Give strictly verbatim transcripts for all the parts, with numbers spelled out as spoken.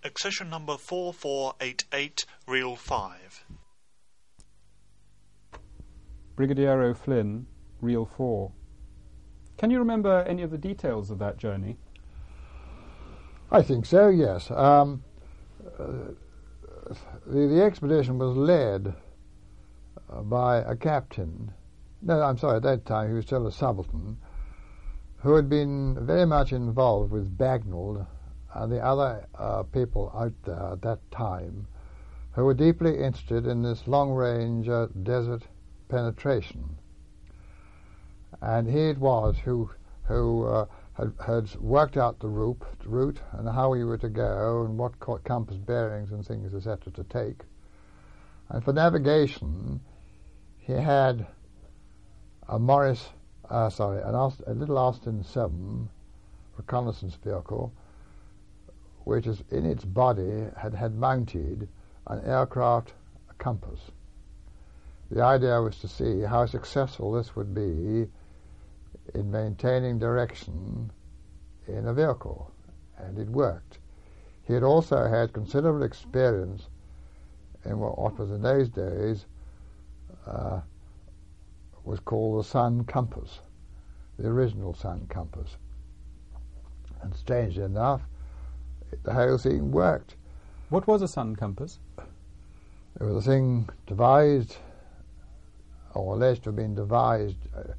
accession number four four eight eight, reel five. Brigadier O'Flynn, reel four. Can you remember any of the details of that journey? I think so, yes. Um, uh, the, the expedition was led uh, by a captain. No, I'm sorry, at that time he was still a subaltern, who had been very much involved with Bagnall and the other uh, people out there at that time who were deeply interested in this long-range uh, desert penetration. And he it was who who uh, had, had worked out the route, the route and how we were to go and what co- compass bearings and things, et cetera, to take. And for navigation, he had a Morris, uh, sorry, an Aust- a little Austin seven reconnaissance vehicle, which is in its body had had mounted an aircraft compass. The idea was to see how successful this would be in maintaining direction in a vehicle, and it worked. He had also had considerable experience in what, what was in those days uh, was called the sun compass, the original sun compass. And strangely enough, the whole thing worked. What was a sun compass? It was a thing devised, or alleged to have been devised uh,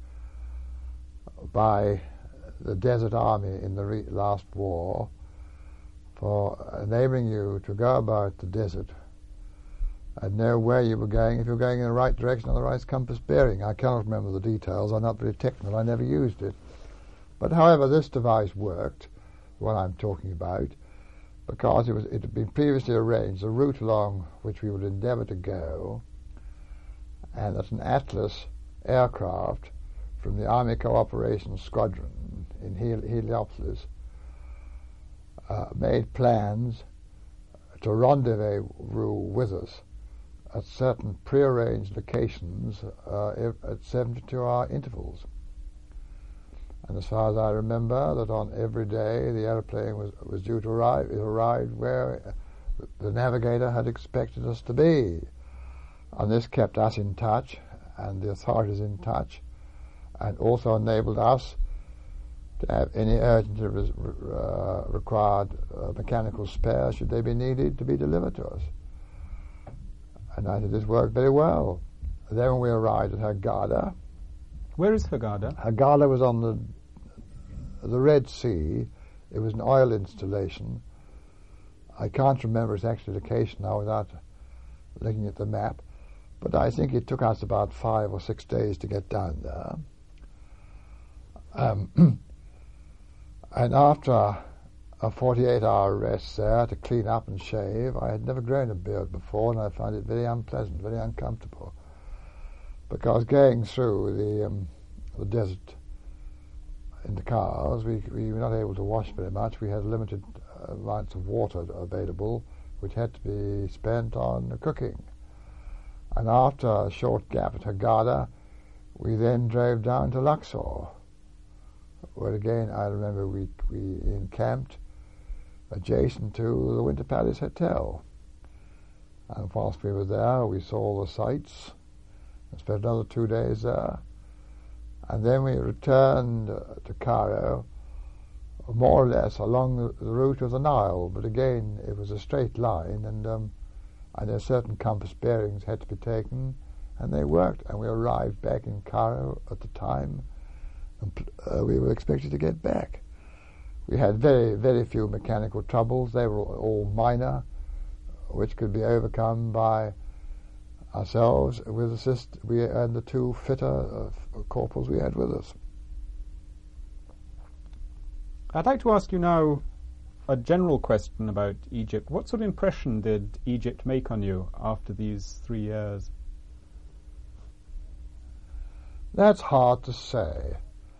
by the Desert Army in the re- last war for enabling you to go about the desert and know where you were going, if you were going in the right direction on the right compass bearing. I cannot remember the details. I'm not very technical. I never used it. But however, this device worked, what I'm talking about, because it was it had been previously arranged, the route along which we would endeavour to go, and that an Atlas aircraft from the Army Cooperation Squadron in Hel- Heliopolis uh, made plans to rendezvous with us at certain prearranged locations uh, at seventy-two hour intervals. And as far as I remember, that on every day the aeroplane was, was due to arrive, it arrived where the navigator had expected us to be. And this kept us in touch and the authorities in touch, and also enabled us to have any urgently re- uh, required uh, mechanical spares, should they be needed, to be delivered to us. And I think this worked very well. Then when we arrived at Hurghada. Where is Hurghada? Hurghada was on the the Red Sea. It was an oil installation. I can't remember its actual location now without looking at the map, but I think it took us about five or six days to get down there. Um, and after a forty-eight hour rest there to clean up and shave, I had never grown a beard before, and I found it very unpleasant, very uncomfortable, because going through the um, the desert in the cars, we, we were not able to wash very much. We had limited uh, amounts of water available, which had to be spent on cooking. And after a short gap at Hurghada, we then drove down to Luxor, where again I remember we we encamped adjacent to the Winter Palace Hotel. And whilst we were there, we saw the sights and spent another two days there. And then we returned uh, to Cairo, more or less along the, the route of the Nile, but again it was a straight line, and um, and there certain compass bearings had to be taken, and they worked, and we arrived back in Cairo at the time and uh, we were expected to get back. We had very, very few mechanical troubles. They were all minor, which could be overcome by ourselves with assist we and the two fitter uh, corporals we had with us. I'd like to ask you now a general question about Egypt. What sort of impression did Egypt make on you after these three years? That's hard to say.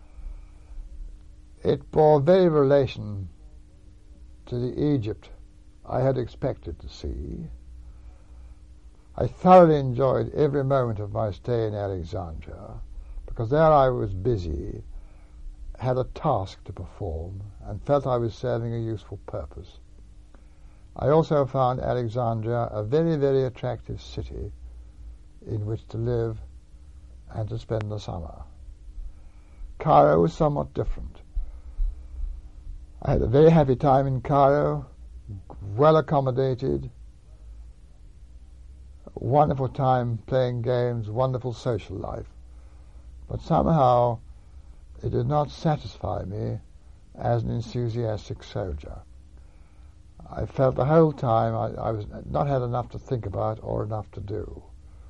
It bore very relation to the Egypt I had expected to see. I thoroughly enjoyed every moment of my stay in Alexandria, because there I was busy, had a task to perform, and felt I was serving a useful purpose. I also found Alexandria a very, very attractive city in which to live and to spend the summer. Cairo was somewhat different. I had a very happy time in Cairo, well accommodated, wonderful time playing games, wonderful social life. But somehow it did not satisfy me as an enthusiastic soldier. I felt the whole time I, I was not had enough to think about or enough to do.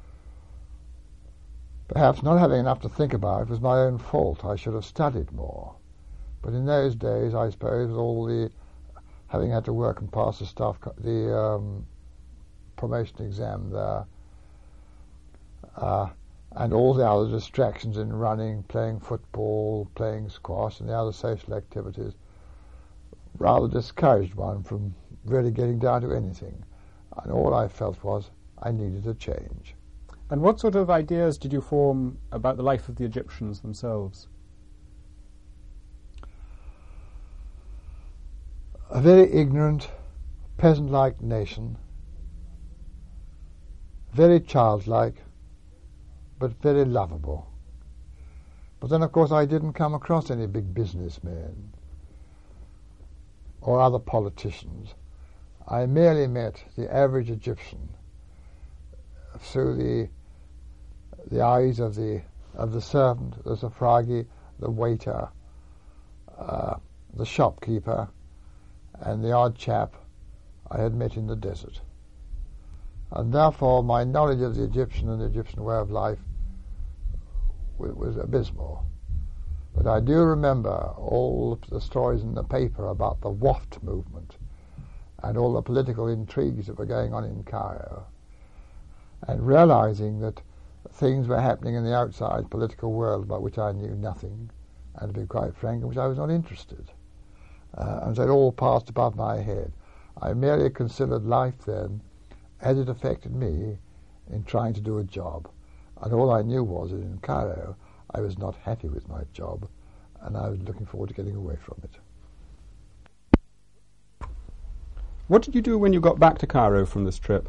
Perhaps not having enough to think about was my own fault. I should have studied more. But in those days, I suppose, with all the having had to work and pass the staff, the um, promotion exam there, uh, and all the other distractions in running, playing football, playing squash, and the other social activities, rather discouraged one from really getting down to anything. And all I felt was I needed a change. And what sort of ideas did you form about the life of the Egyptians themselves? A very ignorant, peasant-like nation, very childlike, but very lovable. But then, of course, I didn't come across any big businessmen or other politicians. I merely met the average Egyptian through the the eyes of the of the servant, the suffragi, the waiter, uh, the shopkeeper, and the odd chap I had met in the desert. And therefore my knowledge of the Egyptian and the Egyptian way of life was, was abysmal. But I do remember all the stories in the paper about the Waft movement and all the political intrigues that were going on in Cairo, and realizing that things were happening in the outside political world about which I knew nothing, and to be quite frank, in which I was not interested. Uh, and so it all passed above my head. I merely considered life then as it affected me in trying to do a job. And all I knew was that in Cairo I was not happy with my job, and I was looking forward to getting away from it. What did you do when you got back to Cairo from this trip?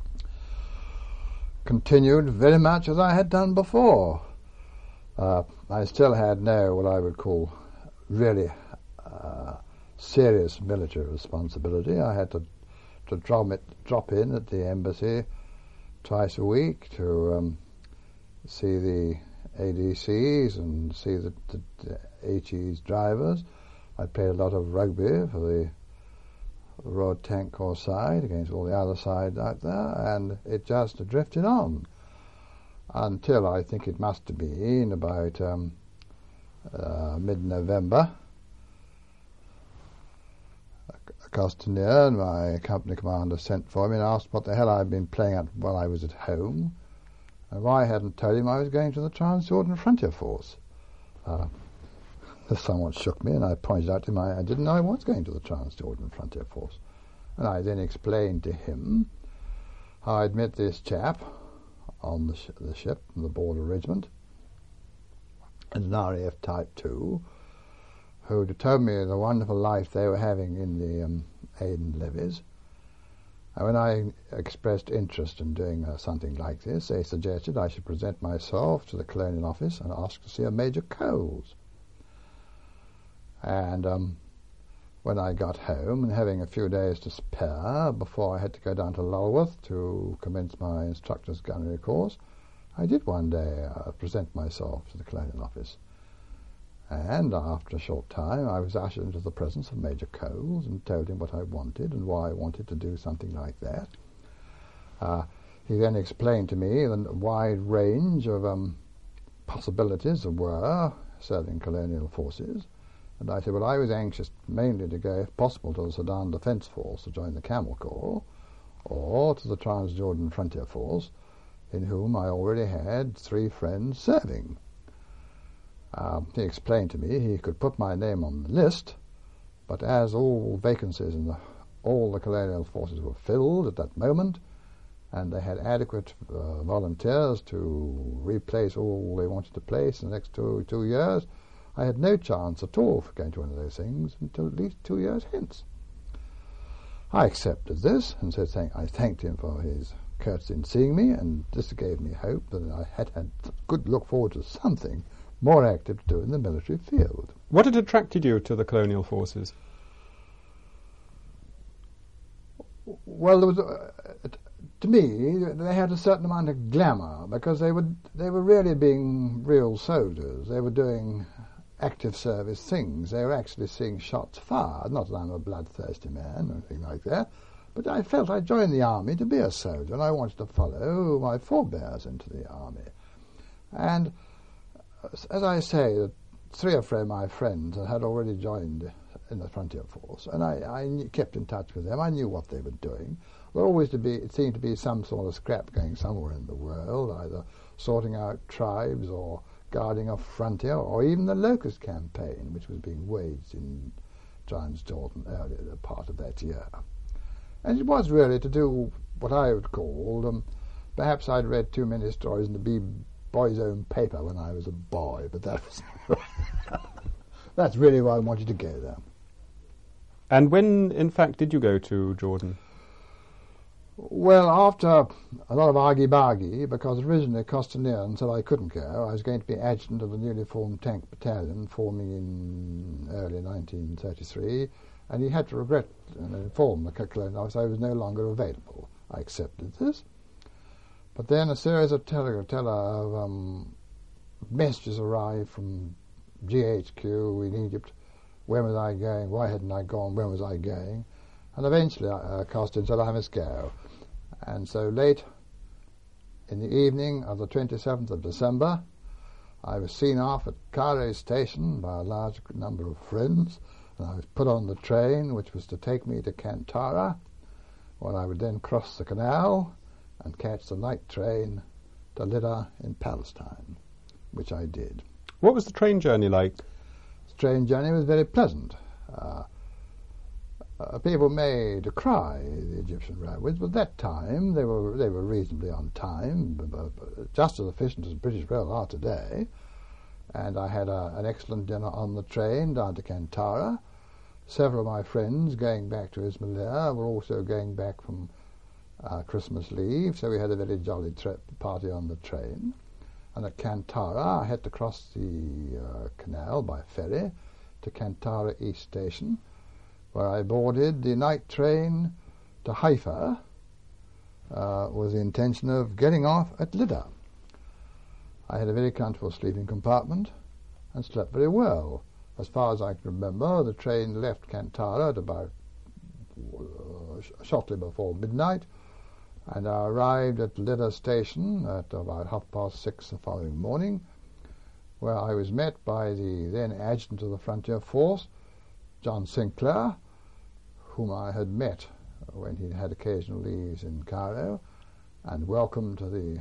Continued very much as I had done before. Uh, I still had no, what I would call, really uh, serious military responsibility. I had to, to drop, it, drop in at the embassy twice a week to um, see the A D Cs and see the, the, the H E's drivers. I played a lot of rugby for the Royal Tank Corps side against all the other sides out there, and it just drifted on until I think it must have been about um, uh, mid-November. Costinier, my company commander, sent for me and asked what the hell I'd been playing at while I was at home, and why I hadn't told him I was going to the Transjordan Frontier Force. Uh, This somewhat shook me, and I pointed out to him I, I didn't know I was going to the Transjordan Frontier Force. And I then explained to him how I'd met this chap on the, sh- the ship, from the border regiment, an R A F Type two, who told me the wonderful life they were having in the um, Aden levies. And when I expressed interest in doing uh, something like this, they suggested I should present myself to the Colonial Office and ask to see a Major Coles. And um, when I got home, and having a few days to spare before I had to go down to Lulworth to commence my instructor's gunnery course, I did one day uh, present myself to the Colonial Office. And after a short time, I was ushered into the presence of Major Coles and told him what I wanted and why I wanted to do something like that. Uh, he then explained to me the wide range of um, possibilities there were serving colonial forces. And I said, well, I was anxious mainly to go, if possible, to the Sudan Defence Force to join the Camel Corps, or to the Transjordan Frontier Force, in whom I already had three friends serving. Um, he explained to me he could put my name on the list, but as all vacancies in the, all the colonial forces were filled at that moment, and they had adequate uh, volunteers to replace all they wanted to place in the next two, two years, I had no chance at all for going to one of those things until at least two years hence. I accepted this, and so thank, I thanked him for his courtesy in seeing me, and this gave me hope that I had had good look forward to something more active to do in the military field. What had attracted you to the colonial forces? Well, there was, uh, to me, they had a certain amount of glamour because they were they were really being real soldiers. They were doing active service things. They were actually seeing shots fired. Not that I'm a bloodthirsty man or anything like that, but I felt I joined the army to be a soldier, and I wanted to follow my forebears into the army. And as I say, three or four of my friends had already joined in the frontier force, and I, I kept in touch with them. I knew what they were doing. There always to be, it seemed to be some sort of scrap going somewhere in the world, either sorting out tribes or guarding a frontier, or even the Locust Campaign, which was being waged in Transjordan earlier, the part of that year. And it was really to do what I would call, um, perhaps I'd read too many stories in the B Boy's Own paper when I was a boy, but that was that's really why I wanted to go there. And when, in fact, did you go to Jordan? Well, after a lot of argy-bargy, because originally Costanian said I couldn't go. I was going to be adjutant of the newly formed tank battalion, forming in early nineteen thirty-three, and he had to regret and inform the colonial officer I was no longer available. I accepted this. But then a series of tele, tele of um, messages arrived from G H Q in Egypt. When was I going? Why hadn't I gone? When was I going? And eventually uh, Costin said, I must go. And so late in the evening of the twenty-seventh of December, I was seen off at Cairo station by a large number of friends, and I was put on the train which was to take me to Kantara, where I would then cross the canal and catch the night train to Lydda in Palestine, which I did. What was the train journey like? The train journey was very pleasant. Uh, uh, people may decry the Egyptian railways, but at that time they were they were reasonably on time, but, but just as efficient as British Rail are today. And I had a, an excellent dinner on the train down to Kantara. Several of my friends going back to Ismailia were also going back from uh, Christmas leave, so we had a very jolly trip party on the train. And at Kantara, I had to cross the uh, canal by ferry to Kantara East Station, where I boarded the night train to Haifa uh, with the intention of getting off at Lydda. I had a very comfortable sleeping compartment and slept very well. As far as I can remember, the train left Kantara at about uh, shortly before midnight, and I arrived at Lydda station at about half past six the following morning, where I was met by the then adjutant of the frontier force, John Sinclair, whom I had met when he had occasional leaves in Cairo, and welcomed to the,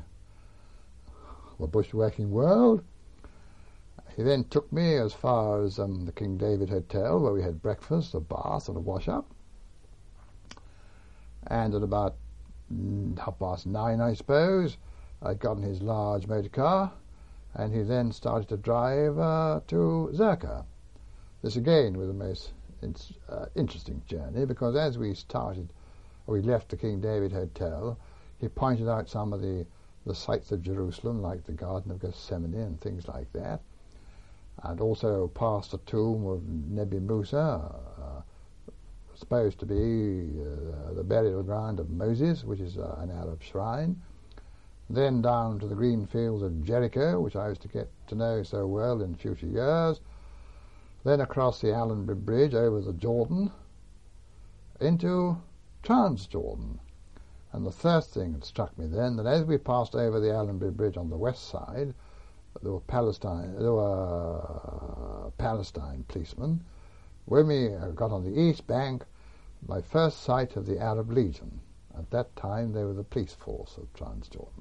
the bushwhacking world. He then took me as far as um, the King David Hotel, where we had breakfast, a bath, and a wash-up. And at about mm, half past nine, I suppose, I got in his large motor car, and he then started to drive uh, to Zirka. This again was a most in, uh, interesting journey, because as we started, we left the King David Hotel, he pointed out some of the, the sights of Jerusalem, like the Garden of Gethsemane and things like that, and also past the tomb of Nebi Musa, uh, supposed to be uh, the burial ground of Moses, which is uh, an Arab shrine. Then down to the green fields of Jericho, which I was to get to know so well in future years. Then across the Allenby Bridge over the Jordan into Transjordan. And the first thing that struck me then, that as we passed over the Allenby Bridge on the west side, there were Palestine, there were Palestine policemen. When we got on the east bank, my first sight of the Arab Legion. At that time, they were the police force of Transjordan.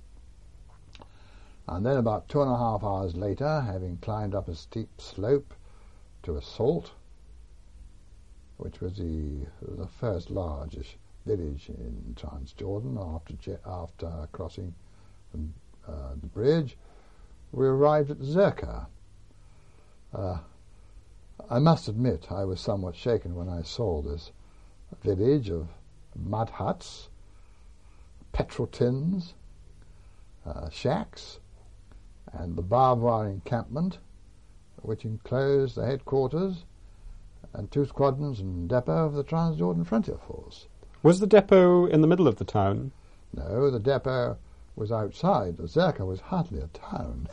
And then about two and a half hours later, having climbed up a steep slope to Assault, which was the, the first largest village in Transjordan after, after crossing uh, the bridge, we arrived at Zirka. Uh, I must admit I was somewhat shaken when I saw this village of mud huts, petrol tins, uh, shacks, and the barbed wire encampment, which enclosed the headquarters and two squadrons and depot of the Transjordan Frontier Force. Was the depot in the middle of the town? No, the depot was outside. Zirka was hardly a town.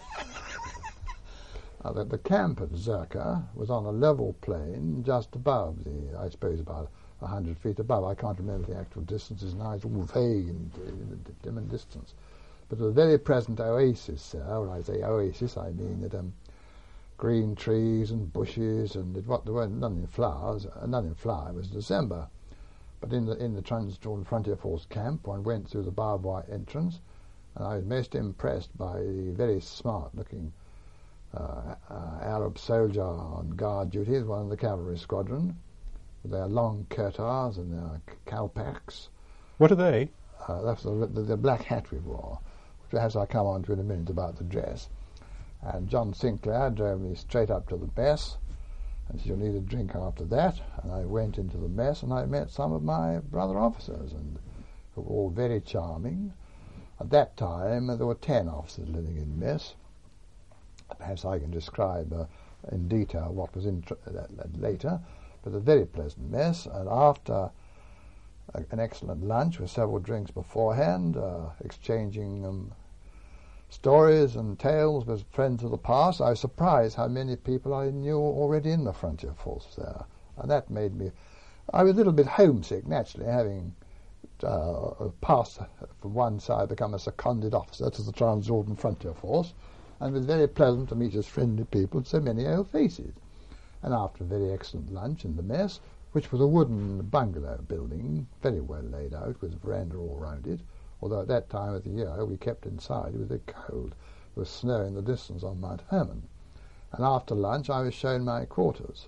uh, the, the camp at Zirka was on a level plain just above the, I suppose about a hundred feet above. I can't remember the actual distances now. It's all vague and uh, dim in distance. But a very pleasant oasis there. When I say oasis, I mean that um, green trees and bushes, and it, what, there weren't none in flowers. Uh, none in flower. It was December. But in the in the Transjordan Frontier Force camp, one went through the barbed wire entrance, and I was most impressed by the very smart-looking uh, uh, Arab soldier on guard duty, one of the cavalry squadron, with their long kurtas and their kalpaks. What are they? Uh, that's the, the, the black hat we wore, which perhaps I'll come on to in a minute about the dress. And John Sinclair drove me straight up to the mess, and said, "You'll need a drink after that." And I went into the mess, and I met some of my brother officers, and who were all very charming. At that time, there were ten officers living in mess. Perhaps I can describe uh, in detail what was in tr- that, that later, but a very pleasant mess. And after a, an excellent lunch with several drinks beforehand, uh, exchanging um, stories and tales with friends of the past, I was surprised how many people I knew already in the Frontier Force there. And that made me... I was a little bit homesick, naturally, having uh, passed from one side, become a seconded officer to the Transjordan Frontier Force, and it was very pleasant to meet as friendly people and so many old faces. And after a very excellent lunch in the mess, which was a wooden bungalow building, very well laid out, with a veranda all round it, although at that time of the year we kept inside. It was very cold. There was snow in the distance on Mount Hermon. And after lunch I was shown my quarters.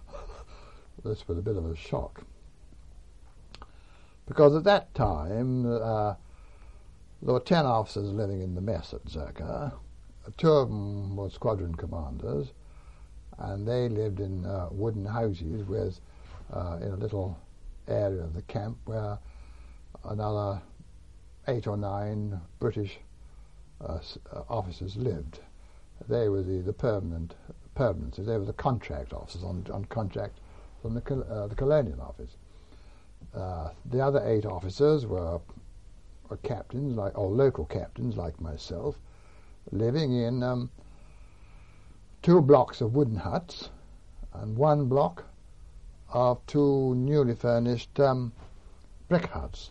This was a bit of a shock. Because at that time uh, there were ten officers living in the mess at Zirka. Two of them were squadron commanders, and they lived in uh, wooden houses with, uh, in a little area of the camp where another eight or nine British uh, uh, officers lived. They were the, the permanent permanencies. They were the contract officers on, on contract from the, col- uh, the Colonial Office. Uh, the other eight officers were, were captains, like or local captains like myself, living in um, two blocks of wooden huts and one block of two newly furnished um, brick huts.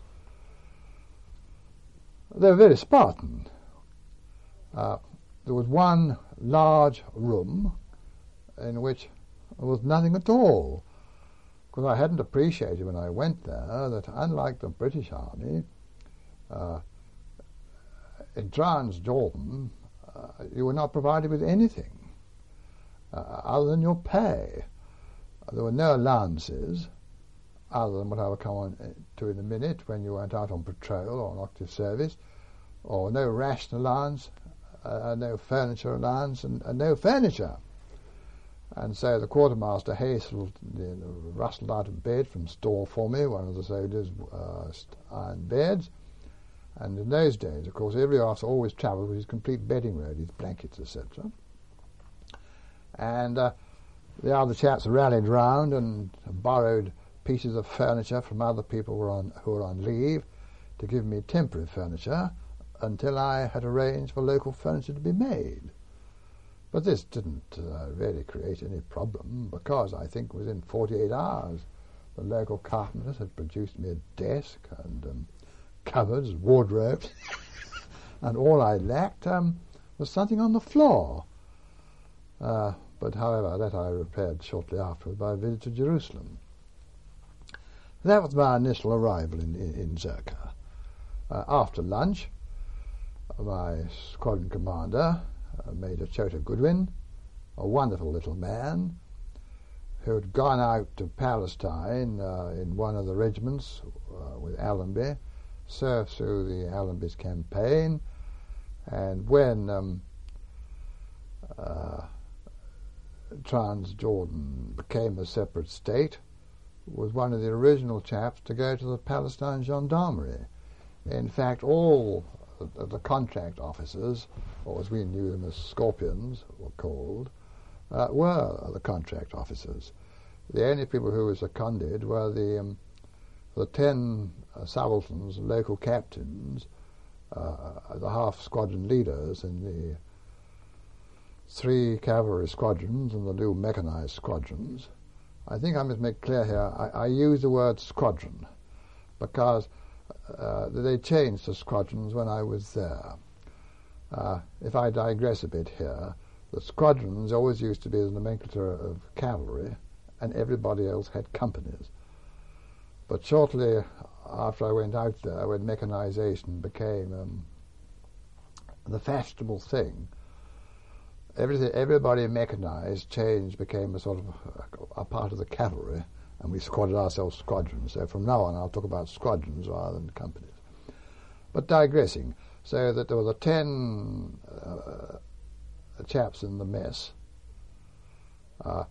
They were very Spartan. Uh, there was one large room in which there was nothing at all, because I hadn't appreciated when I went there that unlike the British Army, uh, in Transjordan, uh, you were not provided with anything uh, other than your pay. There were no allowances, other than what I will come on to in a minute, when you went out on patrol or on active service, or no ration allowance, uh, no furniture allowance, and, and no furniture. And so the quartermaster hastened, you know, rustled out of bed from store for me, one of the soldiers' uh, iron beds. And in those days, of course, every officer always travelled with his complete bedding load, his blankets, et cetera. And uh, the other chaps rallied round and borrowed pieces of furniture from other people who were on, who were on leave to give me temporary furniture until I had arranged for local furniture to be made. But this didn't uh, really create any problem, because I think within forty-eight hours the local carpenters had produced me a desk and um, cupboards, wardrobes, and all I lacked um, was something on the floor. Uh, but however, that I repaired shortly afterward by a visit to Jerusalem. That was my initial arrival in, in, in Zirka. Uh, after lunch, my squadron commander, uh, Major Chota Goodwin, a wonderful little man, who had gone out to Palestine uh, in one of the regiments uh, with Allenby, served through the Allenby's campaign, and when um, uh, Transjordan became a separate state, was one of the original chaps to go to the Palestine Gendarmerie. In fact, all of the contract officers, or as we knew them as scorpions, were called, uh, were the contract officers. The only people who were seconded were the um, the ten uh, subalterns, local captains, uh, the half squadron leaders in the three cavalry squadrons and the two mechanized squadrons. I think I must make clear here, I, I use the word squadron because uh, they changed the squadrons when I was there. Uh, if I digress a bit here, the squadrons always used to be the nomenclature of cavalry, and everybody else had companies. But shortly after I went out there, when mechanization became um, the fashionable thing, everything, everybody mechanized, change became a sort of a, a part of the cavalry, and we squatted ourselves squadrons. So from now on I'll talk about squadrons rather than companies. But digressing, so that there were the ten uh, chaps in the mess. Uh,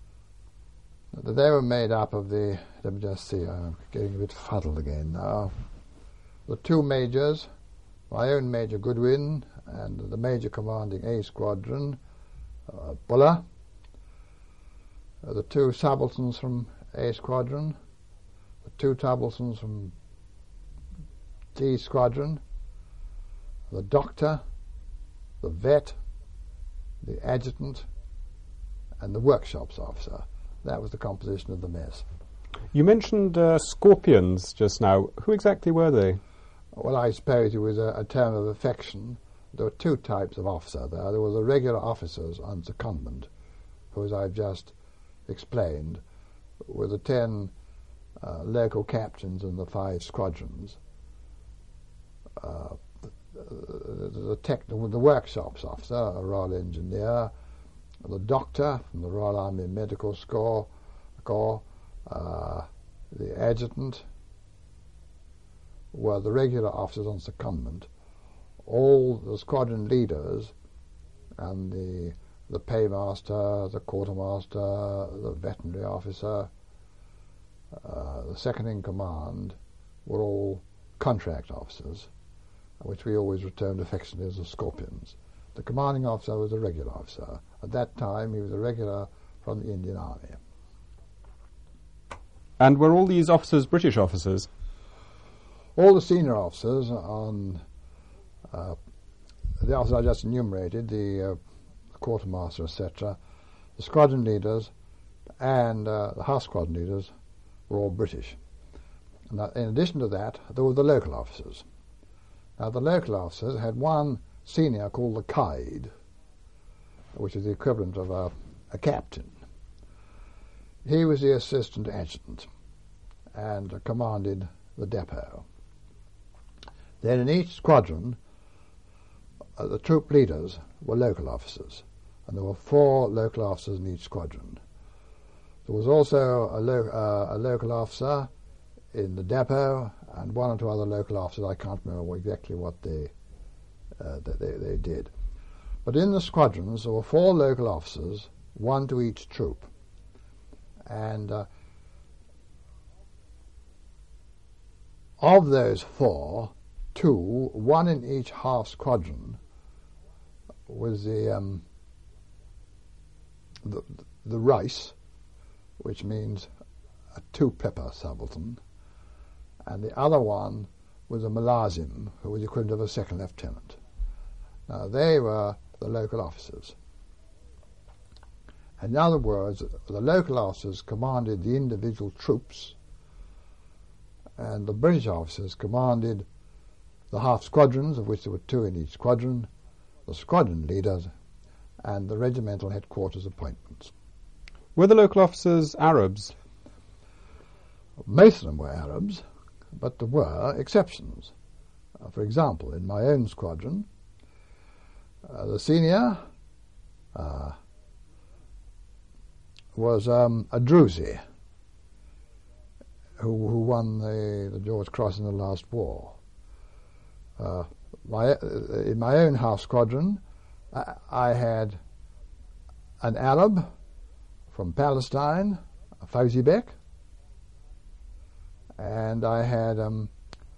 they were made up of the, let me just see, I'm getting a bit fuddled again now. The two majors, my own Major Goodwin, and the major commanding A Squadron, uh, Buller, uh, the two subalterns from A Squadron, the two subalterns from D Squadron, the doctor, the vet, the adjutant, and the workshops officer. That was the composition of the mess. You mentioned uh, scorpions just now. Who exactly were they? Well, I suppose it was a, a term of affection. There were two types of officer there. There were the regular officers on secondment, who, as I've just explained, were the ten uh, local captains in the five squadrons. Uh, the, the, the, tech, the, the workshops officer, a Royal Engineer, the doctor from the Royal Army Medical Corps, Corps uh, the adjutant, were the regular officers on secondment. All the squadron leaders and the the paymaster, the quartermaster, the veterinary officer, uh, the second in command were all contract officers, which we always returned affectionately as the scorpions. The commanding officer was a regular officer. At that time he was a regular from the Indian Army. And were all these officers British officers? All the senior officers on uh, the officers I just enumerated, the uh, quartermaster, et cetera, the squadron leaders and uh, the half squadron leaders were all British. And that, in addition to that, there were the local officers. Now the local officers had one senior called the Caid, which is the equivalent of a, a captain. He was the assistant adjutant and uh, commanded the depot. Then in each squadron, uh, the troop leaders were local officers, and there were four local officers in each squadron. There was also a, lo- uh, a local officer in the depot and one or two other local officers. I can't remember exactly what they, uh, they, they did. But in the squadrons there were four local officers, one to each troop. And uh, of those four, two, one in each half squadron, was the um, the, the Rice, which means a two-pepper subaltern, and the other one was a Mulazim, who was the equivalent of a second lieutenant. Now they were the local officers. In other words, the local officers commanded the individual troops, and the British officers commanded the half squadrons, of which there were two in each squadron, the squadron leaders, and the regimental headquarters appointments. Were the local officers Arabs? Most of them were Arabs, but there were exceptions. Uh, for example, in my own squadron, uh, the senior uh, was um, a Druzi who, who won the, the George Cross in the last war. Uh, my, uh, in my own half squadron, I, I had an Arab from Palestine, Fawzi Bek, and I had um,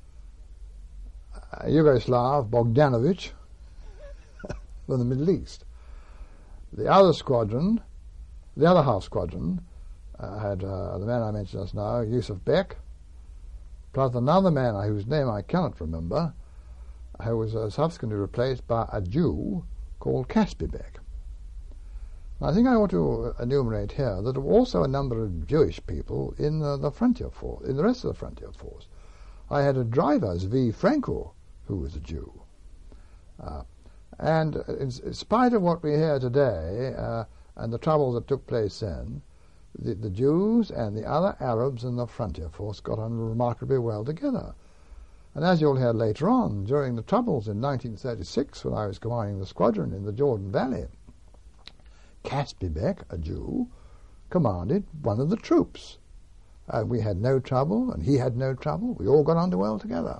a Yugoslav, Bogdanovic, from the Middle East. The other squadron, the other half squadron, uh, had uh, the man I mentioned just now, Yusuf Bek, plus another man whose name I cannot remember, who was uh, subsequently replaced by a Jew called Caspi Bek. I think I want to enumerate here that there were also a number of Jewish people in uh, the frontier force, in the rest of the frontier force. I had a driver, Zvi Franco, who was a Jew. Uh, and in, in spite of what we hear today uh, and the troubles that took place then, the, the Jews and the other Arabs in the frontier force got on remarkably well together. And as you'll hear later on, during the troubles in nineteen thirty-six, when I was commanding the squadron in the Jordan Valley, Caspi Bek, a Jew, commanded one of the troops. Uh, we had no trouble, and he had no trouble. We all got on well together.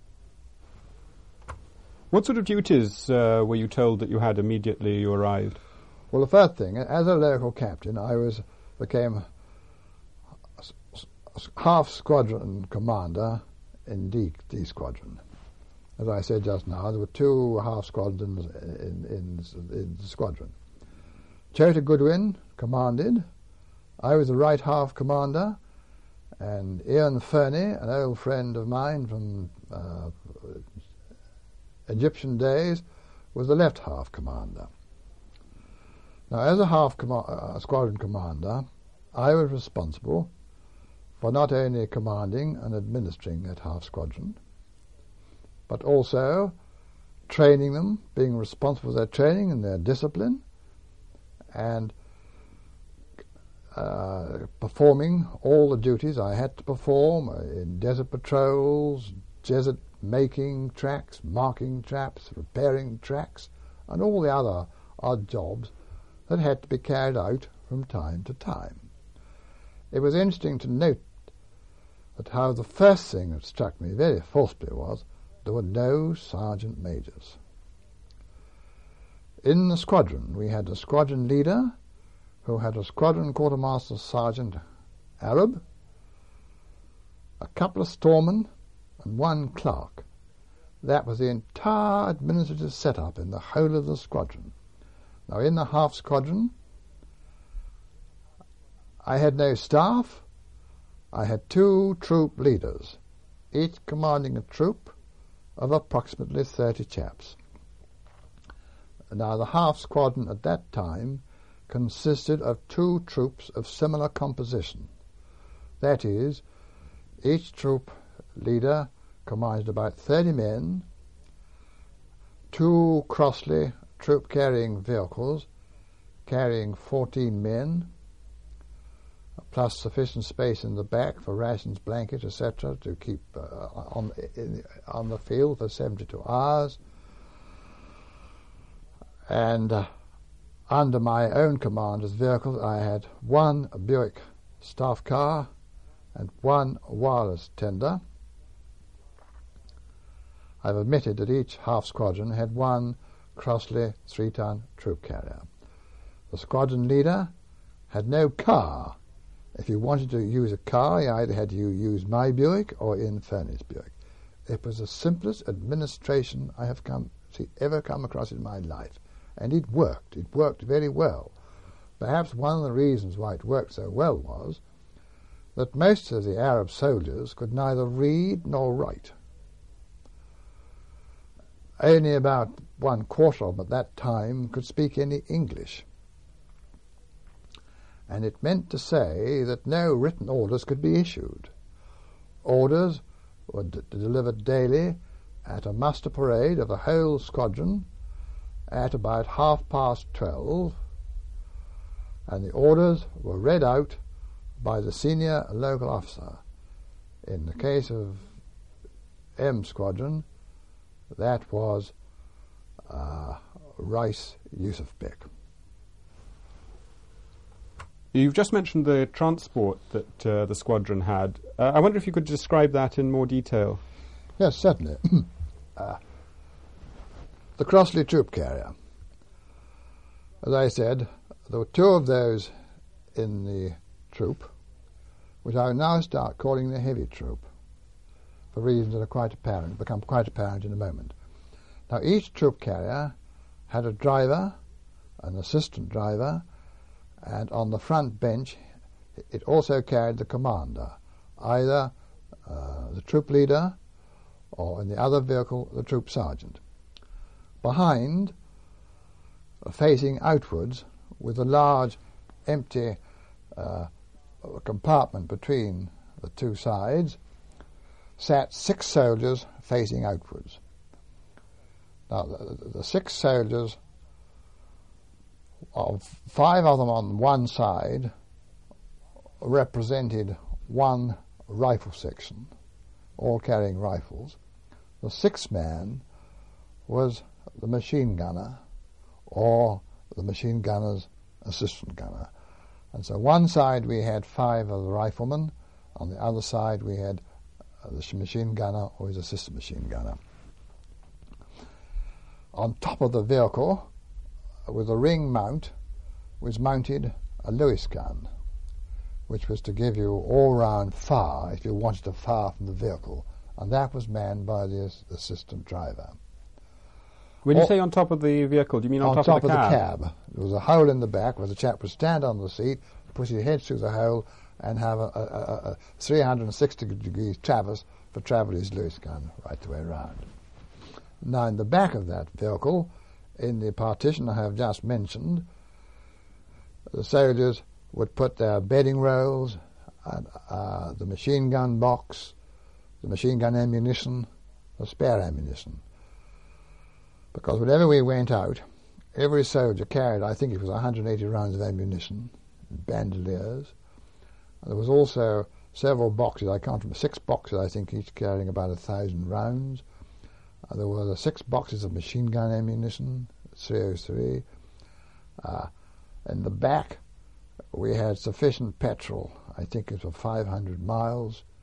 What sort of duties uh, were you told that you had immediately you arrived? Well, the first thing, as a local captain, I was became half squadron commander in D, D Squadron. As I said just now, there were two half squadrons in, in, in the squadron. Chota Goodwin commanded. I was the right half commander, and Ian Fernie, an old friend of mine from uh, Egyptian days, was the left half commander. Now, as a half com- uh, squadron commander, I was responsible for not only commanding and administering that half squadron, but also training them, being responsible for their training and their discipline, and uh, performing all the duties I had to perform in desert patrols, desert making tracks, marking traps, repairing tracks, and all the other odd jobs that had to be carried out from time to time. It was interesting to note that how the first thing that struck me very forcibly was there were no sergeant majors. In the squadron, we had a squadron leader who had a squadron quartermaster sergeant Arab, a couple of storemen, and one clerk. That was the entire administrative setup in the whole of the squadron. Now, in the half squadron, I had no staff. I had two troop leaders, each commanding a troop of approximately thirty chaps. Now, the half squadron at that time consisted of two troops of similar composition. That is, each troop leader commanded about thirty men, two Crossley troop-carrying vehicles carrying fourteen men, plus sufficient space in the back for rations, blankets, et cetera, to keep uh, on, in, on the field for seventy-two hours. And uh, under my own commander's vehicles, I had one Buick staff car and one wireless tender. I've admitted that each half squadron had one Crossley three-ton troop carrier. The squadron leader had no car. If you wanted to use a car, you either had to use my Buick or Ian Fernie's Buick. It was the simplest administration I have come see, ever come across in my life. And it worked. It worked very well. Perhaps one of the reasons why it worked so well was that most of the Arab soldiers could neither read nor write. Only about one quarter of them at that time could speak any English. And it meant to say that no written orders could be issued. Orders were d- delivered daily at a muster parade of the whole squadron at about half past twelve, and the orders were read out by the senior local officer. In the case of M Squadron, that was uh, Rice Yusuf Bek. You've just mentioned the transport that uh, the squadron had. Uh, I wonder if you could describe that in more detail. Yes, certainly. uh, the Crossley troop carrier. As I said, there were two of those in the troop, which I will now start calling the heavy troop. for reasons that are quite apparent, become quite apparent in a moment. Now, each troop carrier had a driver, an assistant driver, and on the front bench it also carried the commander, either uh, the troop leader or, in the other vehicle, the troop sergeant. Behind, facing outwards, with a large empty uh, compartment between the two sides, sat six soldiers facing outwards. Now, the, the six soldiers, of five of them on one side, represented one rifle section, all carrying rifles. The sixth man was the machine gunner, or the machine gunner's assistant gunner. And so one side we had five of the riflemen, on the other side we had uh, the machine gunner or his assistant machine gunner. On top of the vehicle, with a ring mount, was mounted a Lewis gun, which was to give you all-round fire if you wanted to fire from the vehicle, and that was manned by the as- assistant driver. When you Or, say on top of the vehicle, do you mean on, on top, top of the cab? the cab, there was a hole in the back where the chap would stand on the seat, push his head through the hole, and have a, a, a, a three hundred sixty degrees traverse for travelling his Lewis gun right the way around. Now, in the back of that vehicle, in the partition I have just mentioned, the soldiers would put their bedding rolls, and, uh, the machine gun box, the machine gun ammunition, the spare ammunition. Because whenever we went out, every soldier carried, I think it was one hundred eighty rounds of ammunition, bandoliers. And there was also several boxes, I can't remember, six boxes, I think, each carrying about a thousand rounds. Uh, there were the six boxes of machine gun ammunition, three oh three. Uh, in the back, we had sufficient petrol, I think it was for five hundred miles,